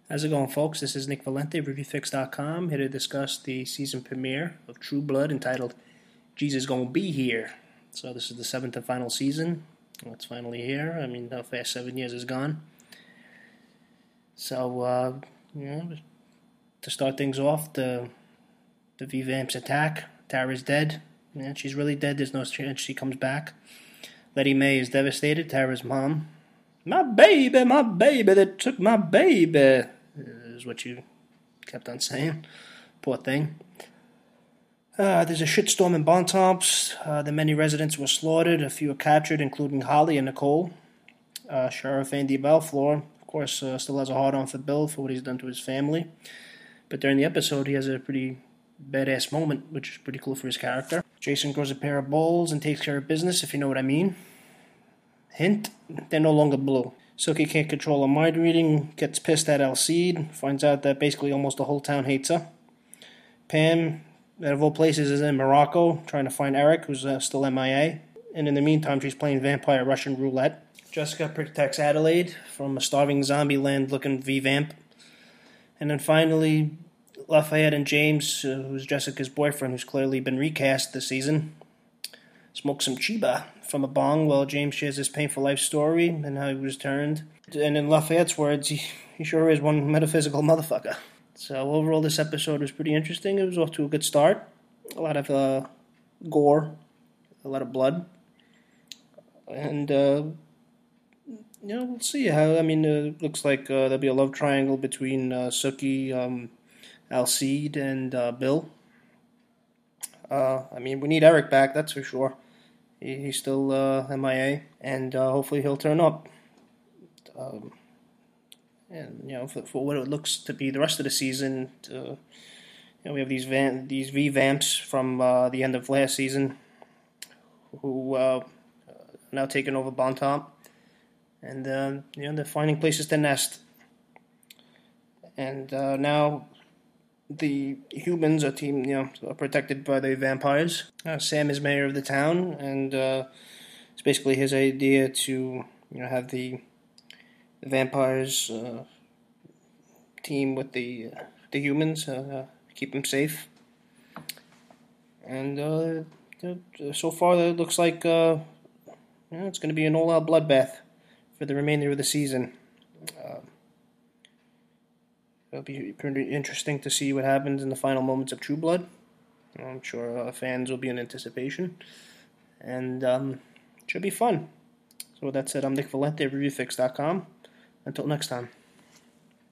How's it going, folks? This is Nick Valente, ReviewFix.com, here to discuss the season premiere of True Blood entitled Jesus Gonna Be Here. So this is the seventh and final season. Well, it's finally here. I mean, how fast 7 years is gone. So, to start things off, the V-Vamps attack. Tara's dead. Yeah, she's really dead. There's no chance she comes back. Letty Mae is devastated. Tara's mom. My baby, they took my baby, is what you kept on saying. Poor thing. There's a shitstorm in Bontemps. The many residents were slaughtered. A few were captured, including Holly and Nicole. Sheriff Andy Balfour, of course, still has a hard-on for Bill for what he's done to his family. But during the episode, he has a pretty badass moment, which is pretty cool for his character. Jason grows a pair of balls and takes care of business, if you know what I mean. Hint, they're no longer blue. Sookie can't control her mind reading, gets pissed at Alcide, finds out that basically almost the whole town hates her. Pam, out of all places, is in Morocco, trying to find Eric, who's still MIA. And in the meantime, she's playing vampire Russian roulette. Jessica protects Adelaide from a starving zombie land-looking V-Vamp. And then finally, Lafayette and James, who's Jessica's boyfriend, who's clearly been recast this season, smoke some chiba from a bong while James shares his painful life story and how he was turned. And in Lafayette's words, he sure is one metaphysical motherfucker. So overall, this episode was pretty interesting. It was off to a good start. A lot of gore, a lot of blood. And, we'll see how, it looks like there'll be a love triangle between Sookie, Alcide, and Bill. We need Eric back, that's for sure. He's still MIA, and hopefully he'll turn up. For what it looks to be the rest of the season, we have these V-Vamps from the end of last season who are now taking over Bontemps, and they're finding places to nest. And now the humans are protected by the vampires. Sam is mayor of the town, and it's basically his idea to have the vampires team with the humans, keep them safe. And so far, it looks like it's going to be an all-out bloodbath for the remainder of the season. It'll be pretty interesting to see what happens in the final moments of True Blood. I'm sure fans will be in anticipation. And it should be fun. So with that said, I'm Nick Valente of ReviewFix.com. Until next time.